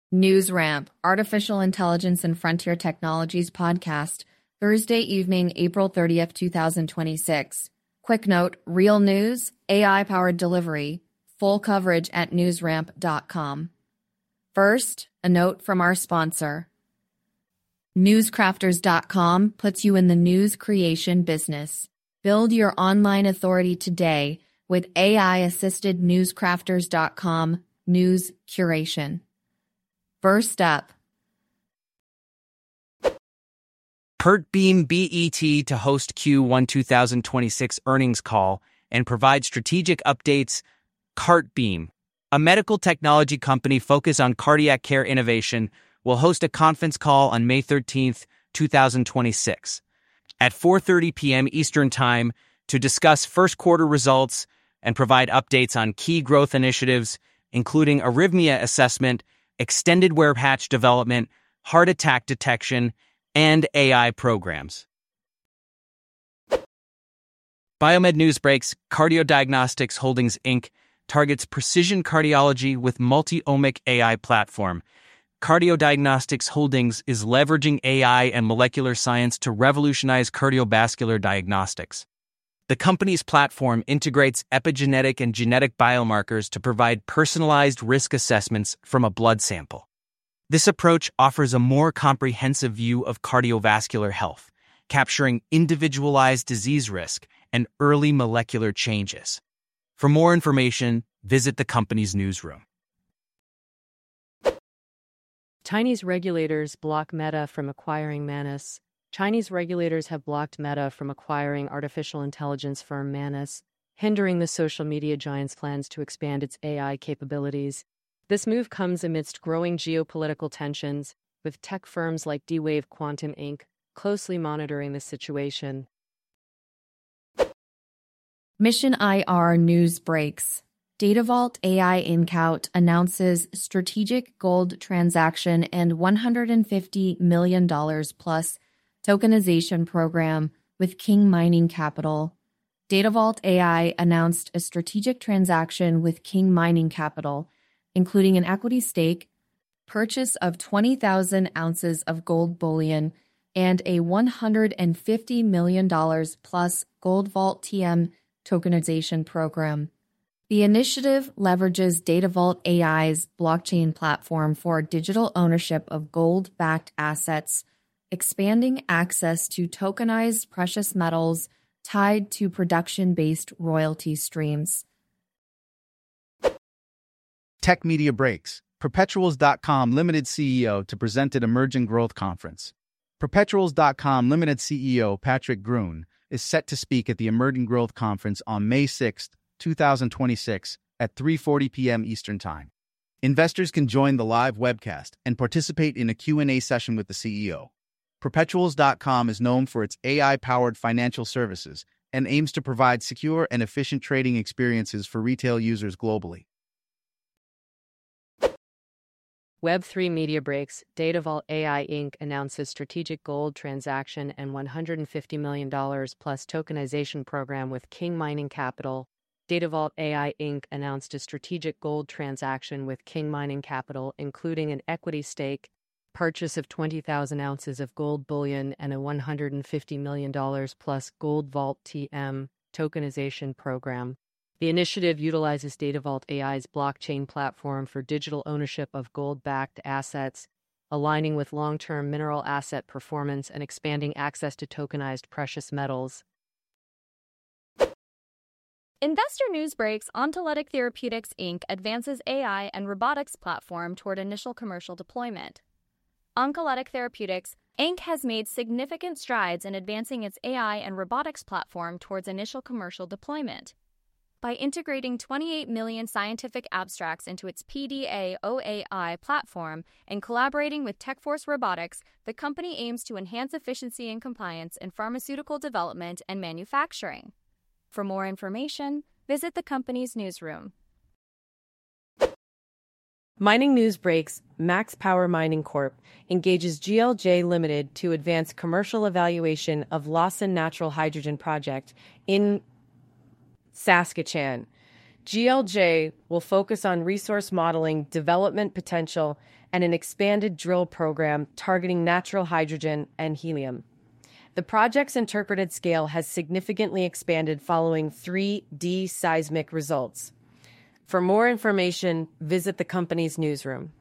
NewsRamp, Artificial Intelligence and Frontier Technologies podcast, Thursday evening, April 30th, 2026. Quick note, real news, AI-powered delivery, full coverage at newsramp.com. First, a note from our sponsor. Newscrafters.com puts you in the news creation business. Build your online authority today with AI-assisted newscrafters.com news curation. First up, PertBeam BET to host Q1 2026 earnings call and provide strategic updates. CartBeam, a medical technology company focused on cardiac care innovation, will host a conference call on May 13, 2026, at 4:30 p.m. Eastern Time to discuss first quarter results and provide updates on key growth initiatives, including arrhythmia assessment, extended wear patch development, heart attack detection, and AI programs. Biomed Newsbreaks, CardioDiagnostics Holdings Inc. targets precision cardiology with multi-omic AI platform. CardioDiagnostics Holdings is leveraging AI and molecular science to revolutionize cardiovascular diagnostics. The company's platform integrates epigenetic and genetic biomarkers to provide personalized risk assessments from a blood sample. This approach offers a more comprehensive view of cardiovascular health, capturing individualized disease risk and early molecular changes. For more information, visit the company's newsroom. Chinese regulators block Meta from acquiring Manus. Chinese regulators have blocked Meta from acquiring artificial intelligence firm Manus, hindering the social media giant's plans to expand its AI capabilities. This move comes amidst growing geopolitical tensions, with tech firms like D-Wave Quantum Inc. closely monitoring the situation. Mission IR news breaks. DataVault AI Inc. announces strategic gold transaction and $150 million plus tokenization program with King Mining Capital. DataVault AI announced a strategic transaction with King Mining Capital, including an equity stake, purchase of 20,000 ounces of gold bullion, and a $150 million plus Gold Vault TM tokenization program. The initiative leverages DataVault AI's blockchain platform for digital ownership of gold-backed assets, expanding access to tokenized precious metals tied to production-based royalty streams. Tech Media Breaks. Perpetuals.com Limited CEO to present at Emerging Growth Conference. Perpetuals.com Limited CEO Patrick Gruen is set to speak at the Emerging Growth Conference on May 6, 2026 at 3:40 p.m. Eastern Time. Investors can join the live webcast and participate in a Q&A session with the CEO. Perpetuals.com is known for its AI-powered financial services and aims to provide secure and efficient trading experiences for retail users globally. Web3 Media Breaks. DataVault AI Inc. announces strategic gold transaction and $150 million plus tokenization program with King Mining Capital. DataVault AI Inc. announced a strategic gold transaction with King Mining Capital, including an equity stake, purchase of 20,000 ounces of gold bullion, and a $150 million plus Gold Vault TM tokenization program. The initiative utilizes DataVault AI's blockchain platform for digital ownership of gold-backed assets, aligning with long-term mineral asset performance and expanding access to tokenized precious metals. Investor News Breaks. Ontolytic Therapeutics Inc. advances AI and robotics platform toward initial commercial deployment. Oncolytic Therapeutics Inc. has made significant strides in advancing its AI and robotics platform towards initial commercial deployment. By integrating 28 million scientific abstracts into its PDA-OAI platform and collaborating with TechForce Robotics, the company aims to enhance efficiency and compliance in pharmaceutical development and manufacturing. For more information, visit the company's newsroom. Mining News Breaks. Max Power Mining Corp. engages GLJ Limited to advance commercial evaluation of Lawson Natural Hydrogen Project in Saskatchewan. GLJ will focus on resource modeling, development potential, and an expanded drill program targeting natural hydrogen and helium. The project's interpreted scale has significantly expanded following 3D seismic results. For more information, visit the company's newsroom.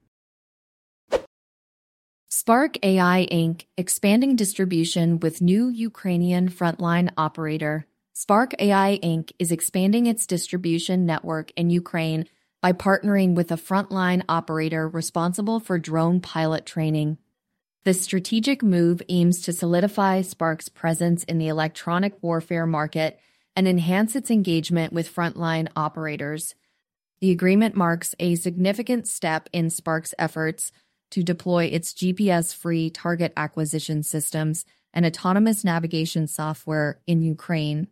Spark AI Inc. expanding distribution with new Ukrainian frontline operator. Spark AI Inc. is expanding its distribution network in Ukraine by partnering with a frontline operator responsible for drone pilot training. This strategic move aims to solidify Spark's presence in the electronic warfare market and enhance its engagement with frontline operators. The agreement marks a significant step in Spark's efforts to deploy its GPS-free target acquisition systems and autonomous navigation software in Ukraine.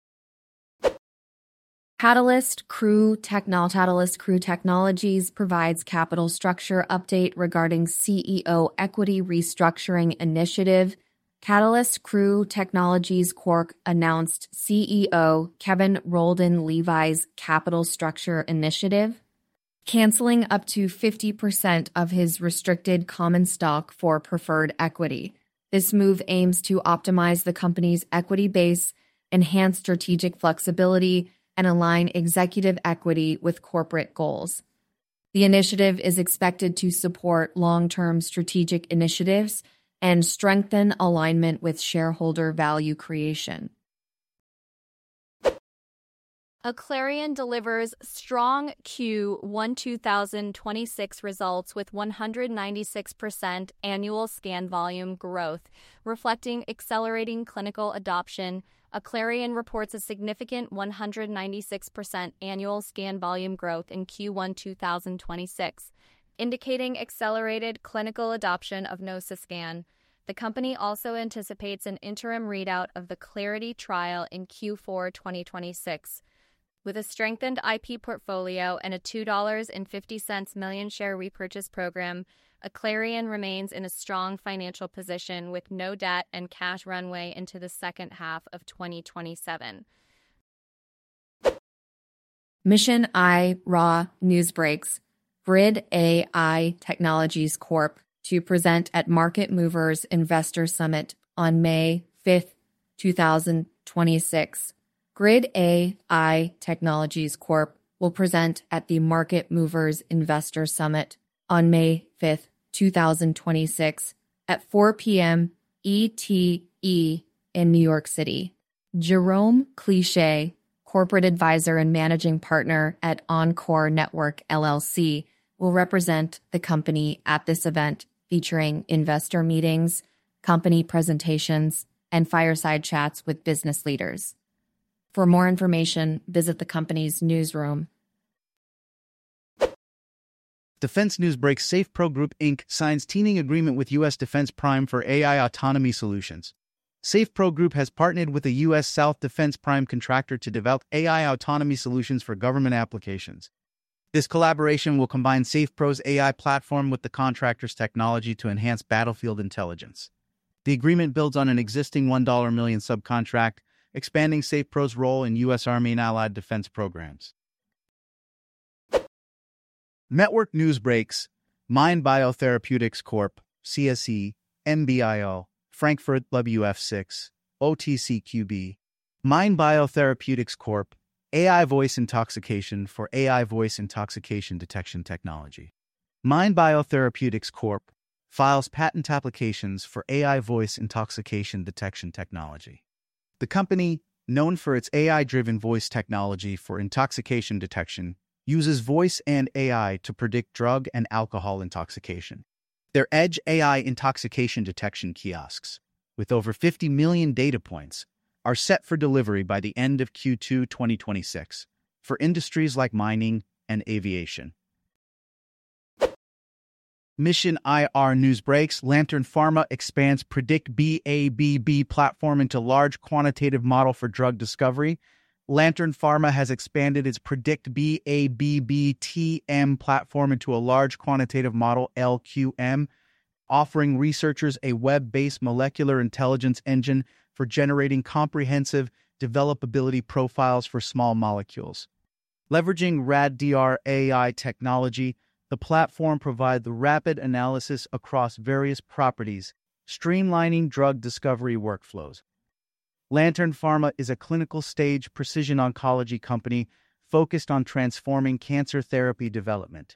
Catalyst Crew Technologies provides capital structure update regarding CEO equity restructuring initiative. Catalyst Crew Technologies Corp announced CEO Kevin Roldan Levi's capital structure initiative, canceling up to 50% of his restricted common stock for preferred equity. This move aims to optimize the company's equity base, enhance strategic flexibility, and align executive equity with corporate goals. The initiative is expected to support long-term strategic initiatives and strengthen alignment with shareholder value creation. Aclarion delivers strong Q1 2026 results with 196% annual scan volume growth, reflecting accelerating clinical adoption. Aclarion reports a significant 196% annual scan volume growth in Q1 2026, indicating accelerated clinical adoption of Nociscan. The company also anticipates an interim readout of the Clarity trial in Q4 2026. With a strengthened IP portfolio and a $2.50 million share repurchase program, Aclarion remains in a strong financial position with no debt and cash runway into the second half of 2027. Mission I Raw News Breaks. Grid AI Technologies Corp. to present at Market Movers Investor Summit on May 5th, 2026. Grid AI Technologies Corp. will present at the Market Movers Investor Summit on May 5th, 2026 at 4 p.m. ETE in New York City. Jerome Cliche, corporate advisor and managing partner at Encore Network LLC, will represent the company at this event, featuring investor meetings, company presentations, and fireside chats with business leaders. For more information, visit the company's newsroom. Defense Newsbreak SafePro Group Inc. signs teaming agreement with U.S. Defense Prime for AI autonomy solutions. SafePro Group has partnered with a U.S. South Defense Prime contractor to develop AI autonomy solutions for government applications. This collaboration will combine SafePro's AI platform with the contractor's technology to enhance battlefield intelligence. The agreement builds on an existing $1 million subcontract, expanding SafePro's role in U.S. Army and allied defense programs. Network News Breaks, Mind Biotherapeutics Corp., CSE, MBIO, Frankfurt WF6, OTCQB. Mind Biotherapeutics Corp., AI voice intoxication for AI voice intoxication detection technology. Mind Biotherapeutics Corp. files patent applications for AI voice intoxication detection technology. The company, known for its AI-driven voice technology for intoxication detection, uses voice and AI to predict drug and alcohol intoxication. Their Edge AI intoxication detection kiosks, with over 50 million data points, are set for delivery by the end of Q2 2026 for industries like mining and aviation. Mission IR News Breaks, Lantern Pharma expands Predict BABB platform into large quantitative model for drug discovery. Lantern Pharma has expanded its Predict BABB-TM platform into a large quantitative model LQM, offering researchers a web-based molecular intelligence engine for generating comprehensive developability profiles for small molecules. Leveraging RADDR AI technology, the platform provides the rapid analysis across various properties, streamlining drug discovery workflows. Lantern Pharma is a clinical-stage precision oncology company focused on transforming cancer therapy development.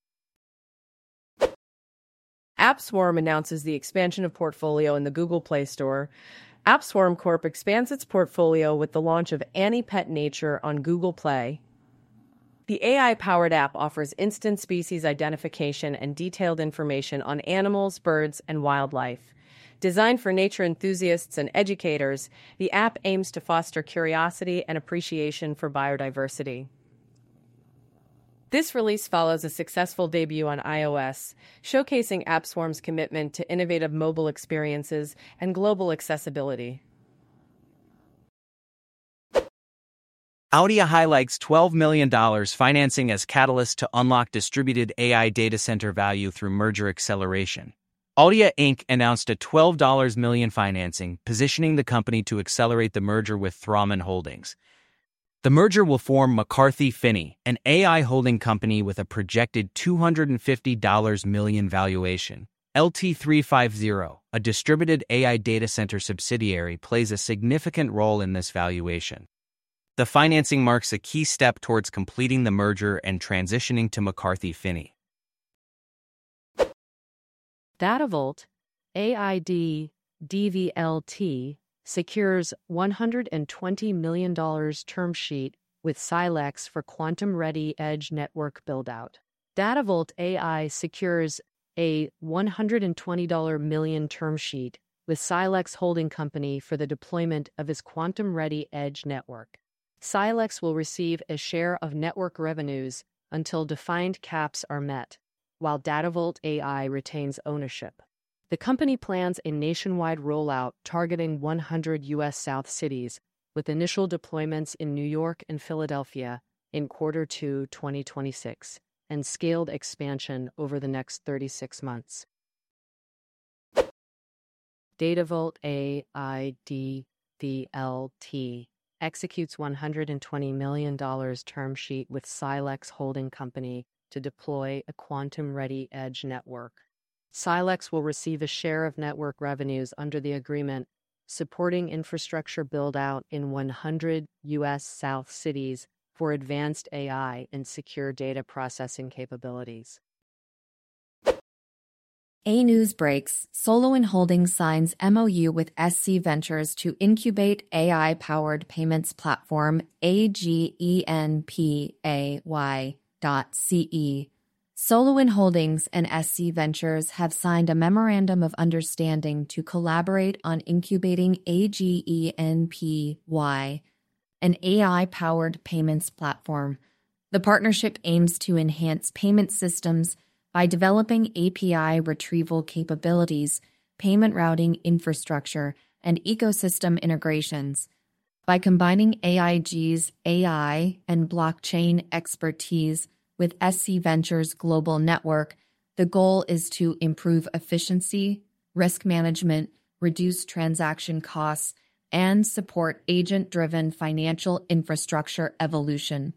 AppSwarm announces the expansion of portfolio in the Google Play Store. AppSwarm Corp expands its portfolio with the launch of Annie Pet Nature on Google Play. The AI-powered app offers instant species identification and detailed information on animals, birds, and wildlife. Designed for nature enthusiasts and educators, the app aims to foster curiosity and appreciation for biodiversity. This release follows a successful debut on iOS, showcasing AppSwarm's commitment to innovative mobile experiences and global accessibility. Audi highlights $12 million financing as catalyst to unlock distributed AI data center value through merger acceleration. Audia Inc. announced a $12 million financing, positioning the company to accelerate the merger with Thraman Holdings. The merger will form McCarthy Finney, an AI holding company with a projected $250 million valuation. LT350, a distributed AI data center subsidiary, plays a significant role in this valuation. The financing marks a key step towards completing the merger and transitioning to McCarthy Finney. Datavolt, AID DVLT, secures $120 million term sheet with Silex for quantum-ready edge network buildout. Datavolt AI secures a $120 million term sheet with Silex Holding Company for the deployment of its quantum-ready edge network. Silex will receive a share of network revenues until defined caps are met, while Datavolt AI retains ownership. The company plans a nationwide rollout targeting 100 U.S. South cities, with initial deployments in New York and Philadelphia in Q2 2026, and scaled expansion over the next 36 months. Datavolt AI DVLT executes $120 million term sheet with Silex Holding Company to deploy a quantum-ready edge network. Silex will receive a share of network revenues under the agreement, supporting infrastructure build-out in 100 U.S. South cities for advanced AI and secure data processing capabilities. A news breaks. SolarWind Holdings signs MOU with SC Ventures to incubate AI-powered payments platform AGENPAY.CE. SolarWind Holdings and SC Ventures have signed a memorandum of understanding to collaborate on incubating AGENPY, an AI-powered payments platform. The partnership aims to enhance payment systems by developing API retrieval capabilities, payment routing infrastructure, and ecosystem integrations. By combining AIG's AI and blockchain expertise with SC Ventures' global network, the goal is to improve efficiency, risk management, reduce transaction costs, and support agent-driven financial infrastructure evolution.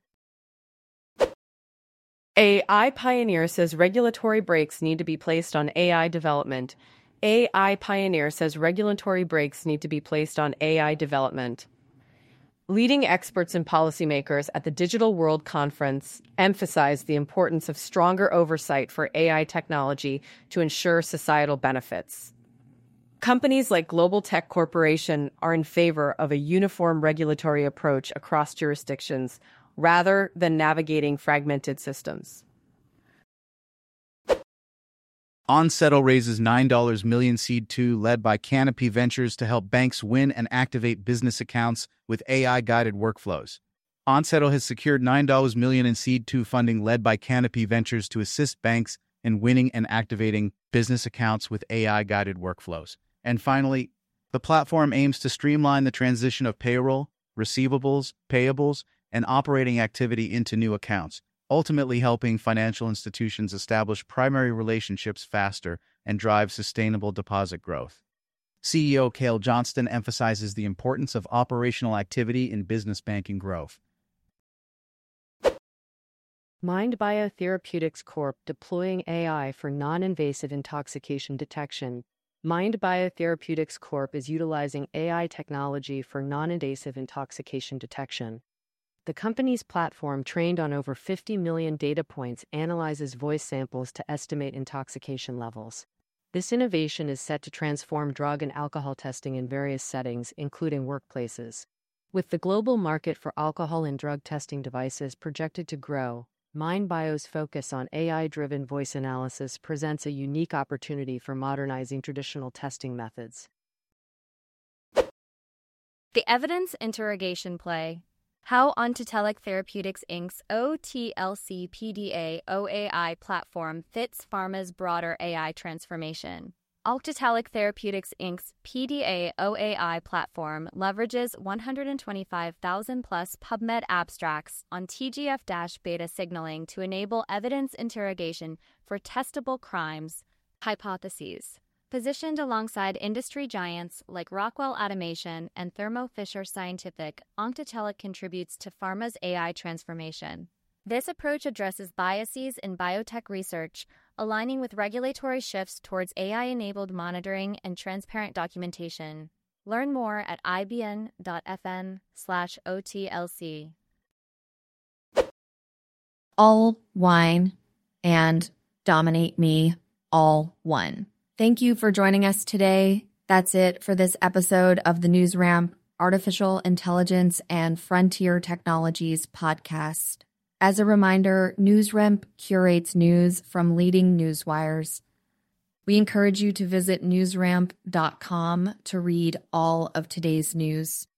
AI Pioneer says regulatory brakes need to be placed on AI development. AI Pioneer says regulatory brakes need to be placed on AI development. Leading experts and policymakers at the Digital World Conference emphasized the importance of stronger oversight for AI technology to ensure societal benefits. Companies like Global Tech Corporation are in favor of a uniform regulatory approach across jurisdictions, rather than navigating fragmented systems. OnSettle raises $9 million Seed 2 led by Canopy Ventures to help banks win and activate business accounts with AI-guided workflows. OnSettle has secured $9 million in Seed 2 funding led by Canopy Ventures to assist banks in winning and activating business accounts with AI-guided workflows. And finally, the platform aims to streamline the transition of payroll, receivables, payables, and operating activity into new accounts, ultimately helping financial institutions establish primary relationships faster and drive sustainable deposit growth. CEO Cale Johnston emphasizes the importance of operational activity in business banking growth. Mind Biotherapeutics Corp. deploying AI for non-invasive intoxication detection. Mind Biotherapeutics Corp. is utilizing AI technology for non-invasive intoxication detection. The company's platform, trained on over 50 million data points, analyzes voice samples to estimate intoxication levels. This innovation is set to transform drug and alcohol testing in various settings, including workplaces. With the global market for alcohol and drug testing devices projected to grow, MindBio's focus on AI-driven voice analysis presents a unique opportunity for modernizing traditional testing methods. The Evidence Interrogation Play. How Ontotelic Therapeutics Inc.'s OTLC PDA OAI platform fits pharma's broader AI transformation. Ontotelic Therapeutics Inc.'s PDA OAI platform leverages 125,000 plus PubMed abstracts on TGF-beta signaling to enable evidence interrogation for testable crimes hypotheses. Positioned alongside industry giants like Rockwell Automation and Thermo Fisher Scientific, Ontotelic contributes to pharma's AI transformation. This approach addresses biases in biotech research, aligning with regulatory shifts towards AI-enabled monitoring and transparent documentation. Learn more at ibn.fm/OTLC. All wine and dominate me, all one. Thank you for joining us today. That's it for this episode of the News Ramp Artificial Intelligence and Frontier Technologies podcast. As a reminder, NewsRamp curates news from leading newswires. We encourage you to visit newsramp.com to read all of today's news.